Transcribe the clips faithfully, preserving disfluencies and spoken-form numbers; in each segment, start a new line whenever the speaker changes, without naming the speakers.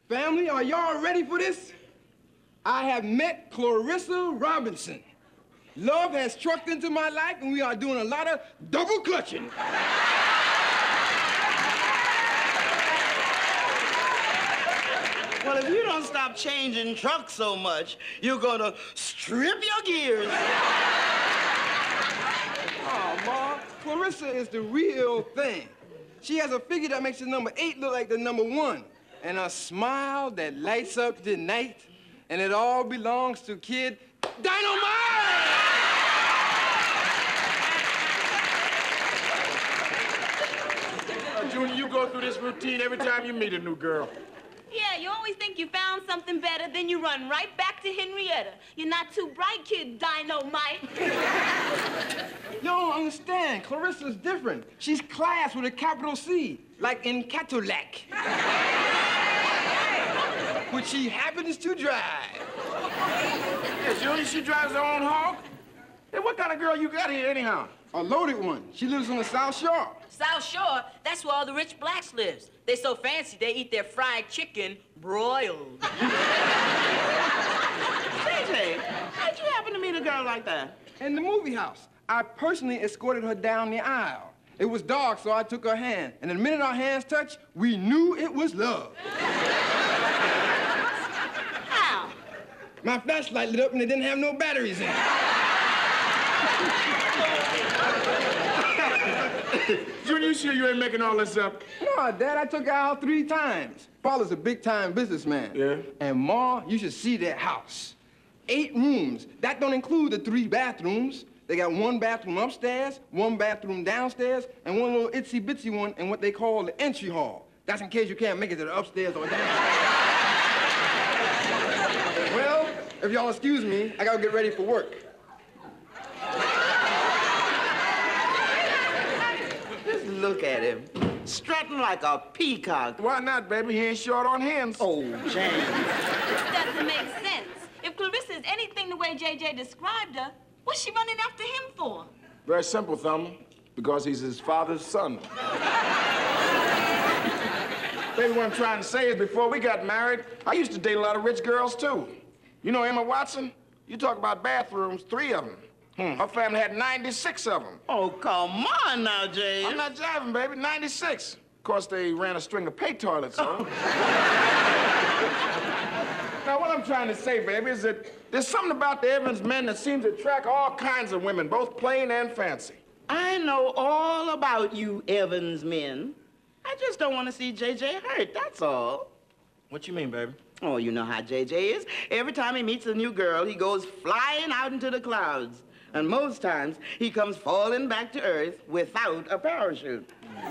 Family, are y'all ready for this? I have met Clarissa Robinson. Love has trucked into my life, and we are doing a lot of double clutching.
Well, if you don't stop changing trucks so much, you're gonna strip your gears.
Oh, Ma, Clarissa is the real thing. She has a figure that makes the number eight look like the number one, and a smile that lights up the night, and it all belongs to Kid Dynamite!
Uh, Junior, you go through this routine every time you meet a new girl.
Yeah, you always think you found something better, then you run right back to Henrietta. You're not too bright, Kid Dynamite.
You don't understand. Clarissa's different. She's class with a capital C, like in Cadillac. Which she happens to drive.
Yeah, Junior, she drives her own hog? Hey, what kind of girl you got here anyhow?
A loaded one. She lives on the South Shore.
South Shore, that's where all the rich blacks lives. They so fancy, they eat their fried chicken broiled.
J J, how'd you happen to meet a girl like that?
In the movie house. I personally escorted her down the aisle. It was dark, so I took her hand. And the minute our hands touched, we knew it was love.
How?
My flashlight lit up and it didn't have no batteries in it.
Junior, you sure you ain't making all this up?
No, Dad, I took her out three times. Father's a big-time businessman.
Yeah?
And Ma, you should see their house. Eight rooms. That don't include the three bathrooms. They got one bathroom upstairs, one bathroom downstairs, and one little itsy-bitsy one in what they call the entry hall. That's in case you can't make it to the upstairs or downstairs. Well, if y'all excuse me, I gotta get ready for work.
Just look at him, strutting like a peacock.
Why not, baby? He ain't short on hands.
Oh, James.
This doesn't make sense. If Clarissa is anything the way J J described her, what's she running after him for?
Very simple, Thelma. Because he's his father's son. Baby, what I'm trying to say is before we got married, I used to date a lot of rich girls, too. You know Emma Watson? You talk about bathrooms, three of them. Hmm. Her family had ninety-six of them.
Oh, come on now, James.
I'm not jiving, baby. ninety-six. Of course, they ran a string of pay toilets, so. Now, what I'm trying to say, baby, is that there's something about the Evans men that seems to attract all kinds of women, both plain and fancy.
I know all about you Evans men. I just don't want to see J J hurt, that's all.
What you mean, baby?
Oh, you know how J J is. Every time he meets a new girl, he goes flying out into the clouds. And most times, he comes falling back to Earth without a parachute.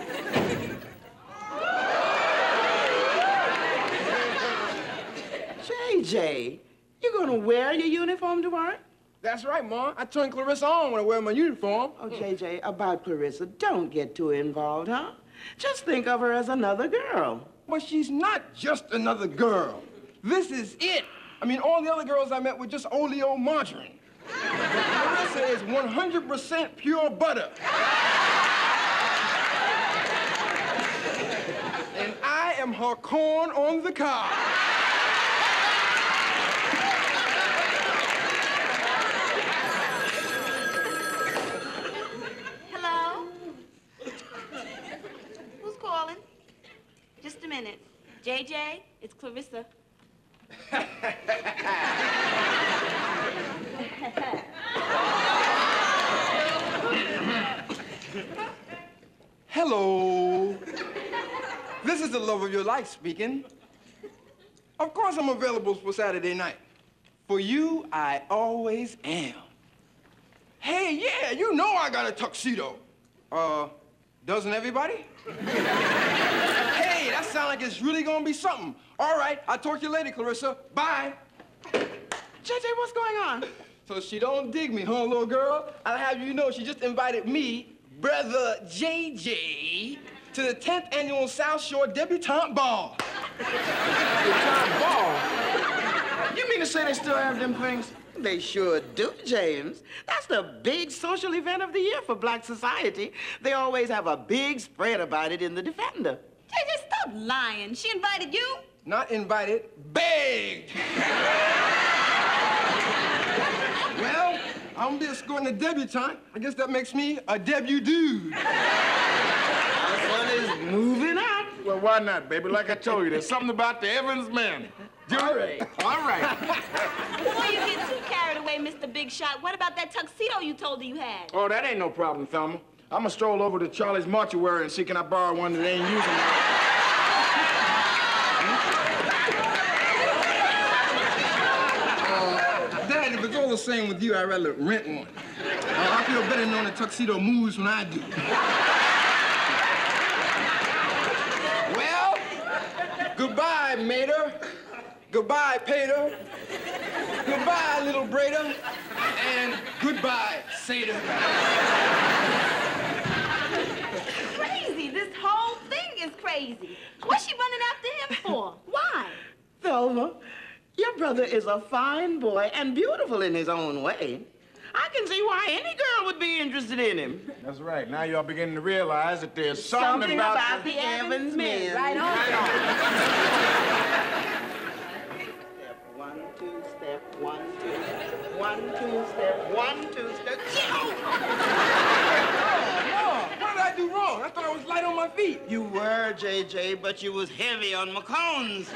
J J, you gonna wear your uniform to work?
That's right, Ma. I turn Clarissa on when I wear my uniform.
Oh, J J, about Clarissa, don't get too involved, huh? Just think of her as another girl.
But she's not just another girl. This is it. I mean, all the other girls I met were just oleo margarine. Clarissa is one hundred percent pure butter. And I am her corn on the cob.
Hello? Who's calling? Just a minute. J J, it's Clarissa.
Hello. This is the love of your life speaking. Of course I'm available for Saturday night. For you, I always am. Hey, yeah, you know I got a tuxedo. Uh, doesn't everybody? Hey, that sounds like it's really gonna be something. All right, I'll talk to you later, Clarissa. Bye.
J J, what's going on?
So she don't dig me, huh, little girl? I'll have you know she just invited me, brother J J, to the tenth annual South Shore Debutante Ball.
Debutante ball? You mean to say they still have them things?
They sure do, James. That's the big social event of the year for Black society. They always have a big spread about it in the Defender.
J J, stop lying. She invited you?
not invited, begged. Well, I'm gonna be escorting a debutante. I guess that makes me a debut dude.
Our son is moving up.
Well, why not, baby? Like I told you, there's something about the Evans men.
All right.
All right.
Before you get too carried away, Mister Big Shot, what about that tuxedo you told her you had?
Oh, that ain't no problem, Thelma. I'm gonna stroll over to Charlie's mortuary and see can I borrow one that they ain't using now.
Dad, if it's all the same with you, I'd rather rent one. Uh, I feel better knowing the tuxedo moves when I do. Well, goodbye, Mater. Goodbye, Pater. Goodbye, little Brader. And goodbye, Satyr.
Crazy. This whole thing is crazy. What's she running after him for? Why?
Thelma, your brother is a fine boy and beautiful in his own way. I can see why any girl would be interested in him.
That's right. Now y'all beginning to realize that there's something,
Something
about,
about the Evans men.
Right on.
Step one, two, step one, two, one, two, step one, two, step.
Mom, what did I do wrong? I thought I was light on my feet.
You were, J J, but you was heavy on McCones.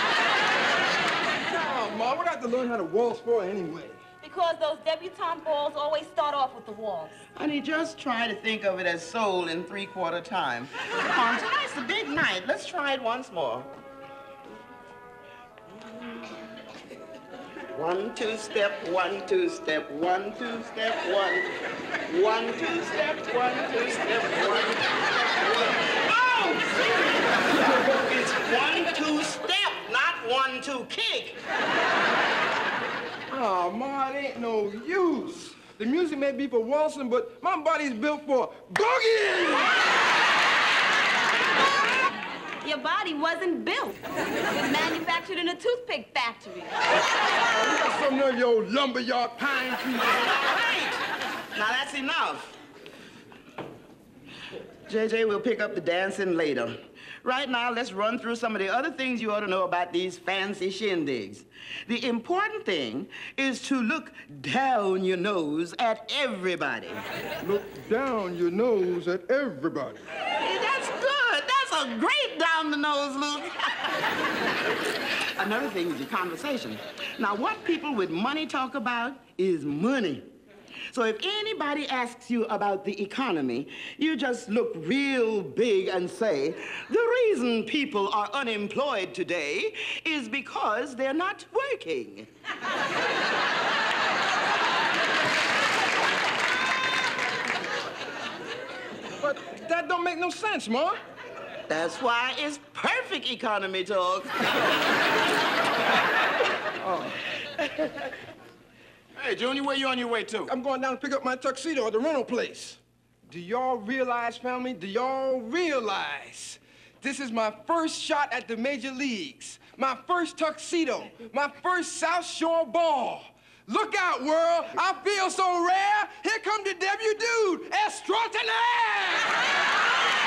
Oh, Mom, what do I have to learn how to waltz for anyway?
Because those debutante balls always start off with the waltz.
Honey, just try to think of it as soul in three-quarter time. Come on, tonight's the big night. Let's try it once more. One, two, step, one, two, step, one, two, step, one. One, two, step, one, two, step, one. Oh! It's one, two, step, not one, two, kick.
Oh, Ma, it ain't no use. The music may be for waltzing, but my body's built for boogie!
Your body wasn't built. It was manufactured in a toothpick factory.
You got some of your lumberyard pine trees.
All right. Now that's enough. J J will pick up the dancing later. Right now, let's run through some of the other things you ought to know about these fancy shindigs. The important thing is to look down your nose at everybody.
Look down your nose at everybody.
Hey, that's good. That's a great down-the-nose look. Another thing is your conversation. Now, what people with money talk about is money. So if anybody asks you about the economy, you just look real big and say, the reason people are unemployed today is because they're not working.
But that don't make no sense, Ma.
That's why it's perfect economy talk.
Oh.
Hey, Junior, where you on your way to?
I'm going down to pick up my tuxedo at the rental place. Do y'all realize, family? Do y'all realize this is my first shot at the major leagues? My first tuxedo, my first South Shore ball. Look out, world. I feel so rare. Here come the debut dude, extraordinaire!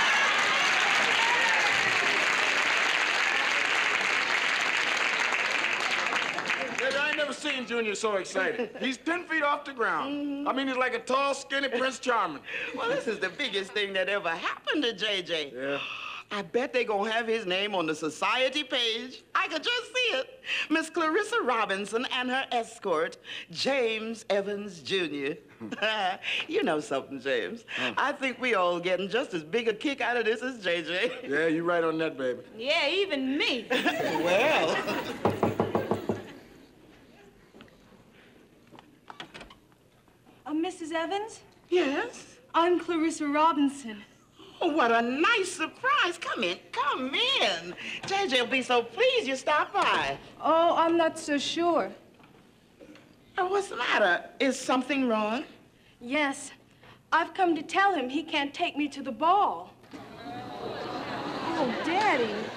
I ain't never seen Junior so excited. He's ten feet off the ground. Mm-hmm. I mean, he's like a tall, skinny Prince Charming.
Well, this is the biggest thing that ever happened to J J.
Yeah.
I bet they're gonna have his name on the society page. I could just see it. Miss Clarissa Robinson and her escort, James Evans, Junior You know something, James. Huh. I think we all getting just as big a kick out of this as J J.
Yeah, you're right on that, baby.
Yeah, even me.
Well.
Uh, Missus Evans?
Yes?
I'm Clarissa Robinson.
Oh, what a nice surprise. Come in, come in. J J will be so pleased you stopped by.
Oh, I'm not so sure.
Oh, what's the matter? Is something wrong?
Yes. I've come to tell him he can't take me to the ball. Oh, Daddy.